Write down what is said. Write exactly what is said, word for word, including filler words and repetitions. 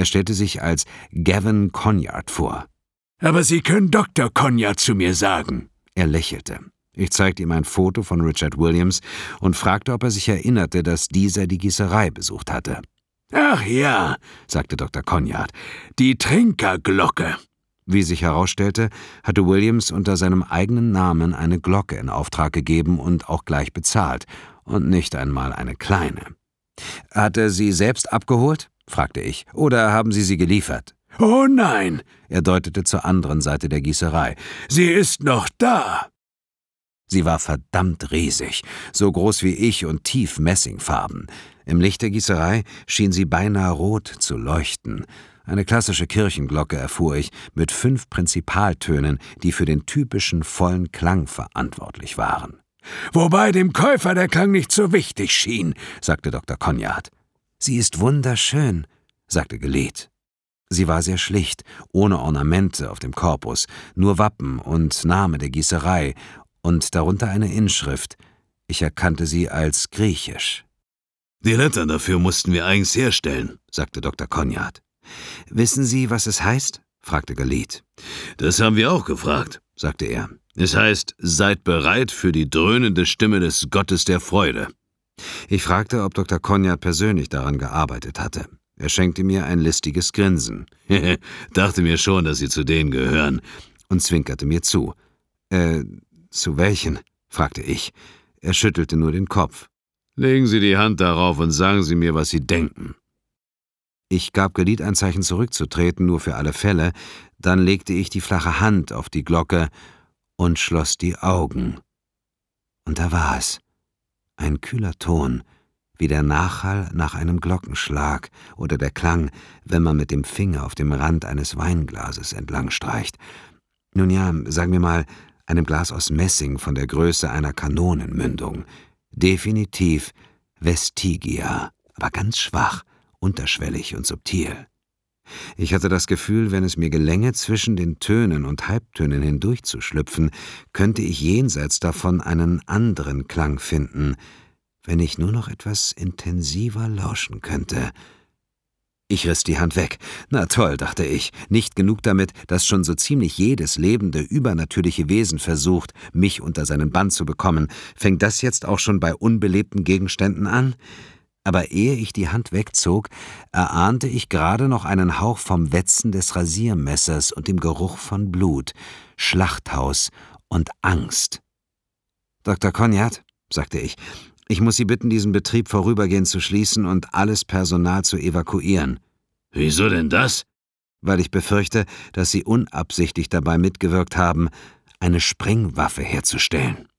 Er stellte sich als Gavin Conyard vor. »Aber Sie können Doktor Conyard zu mir sagen.« Er lächelte. Ich zeigte ihm ein Foto von Richard Williams und fragte, ob er sich erinnerte, dass dieser die Gießerei besucht hatte. »Ach ja«, sagte Doktor Conyard, »die Trinkerglocke.« Wie sich herausstellte, hatte Williams unter seinem eigenen Namen eine Glocke in Auftrag gegeben und auch gleich bezahlt, und nicht einmal eine kleine. »Hat er sie selbst abgeholt?« fragte ich. »Oder haben Sie sie geliefert?« »Oh nein«, er deutete zur anderen Seite der Gießerei. »Sie ist noch da.« Sie war verdammt riesig, so groß wie ich und tief messingfarben. Im Licht der Gießerei schien sie beinahe rot zu leuchten. Eine klassische Kirchenglocke, erfuhr ich, mit fünf Prinzipaltönen, die für den typischen vollen Klang verantwortlich waren. »Wobei dem Käufer der Klang nicht so wichtig schien«, sagte Doktor Conyard. »Sie ist wunderschön«, sagte Geleth. Sie war sehr schlicht, ohne Ornamente auf dem Korpus, nur Wappen und Name der Gießerei und darunter eine Inschrift. Ich erkannte sie als griechisch. »Die Lettern dafür mussten wir eigens herstellen«, sagte Doktor Conyard. »Wissen Sie, was es heißt?« fragte Geleth. »Das haben wir auch gefragt«, sagte er. »Es heißt, seid bereit für die dröhnende Stimme des Gottes der Freude.« Ich fragte, ob Doktor Conyard persönlich daran gearbeitet hatte. Er schenkte mir ein listiges Grinsen. »Dachte mir schon, dass Sie zu denen gehören«, und zwinkerte mir zu. »Äh, zu welchen?« fragte ich. Er schüttelte nur den Kopf. »Legen Sie die Hand darauf und sagen Sie mir, was Sie denken.« Ich gab Geleth ein Zeichen zurückzutreten, nur für alle Fälle, dann legte ich die flache Hand auf die Glocke und schloss die Augen. Und da war es. Ein kühler Ton, wie der Nachhall nach einem Glockenschlag oder der Klang, wenn man mit dem Finger auf dem Rand eines Weinglases entlang streicht. Nun ja, sagen wir mal, einem Glas aus Messing von der Größe einer Kanonenmündung. Definitiv Vestigia, aber ganz schwach, unterschwellig und subtil. Ich hatte das Gefühl, wenn es mir gelänge, zwischen den Tönen und Halbtönen hindurchzuschlüpfen, könnte ich jenseits davon einen anderen Klang finden, wenn ich nur noch etwas intensiver lauschen könnte. Ich riss die Hand weg. Na toll, dachte ich, nicht genug damit, dass schon so ziemlich jedes lebende, übernatürliche Wesen versucht, mich unter seinen Bann zu bekommen. Fängt das jetzt auch schon bei unbelebten Gegenständen an? Aber ehe ich die Hand wegzog, erahnte ich gerade noch einen Hauch vom Wetzen des Rasiermessers und dem Geruch von Blut, Schlachthaus und Angst. »Doktor Conyard«, sagte ich, »ich muss Sie bitten, diesen Betrieb vorübergehend zu schließen und alles Personal zu evakuieren.« »Wieso denn das?« »Weil ich befürchte, dass Sie unabsichtlich dabei mitgewirkt haben, eine Sprengwaffe herzustellen.«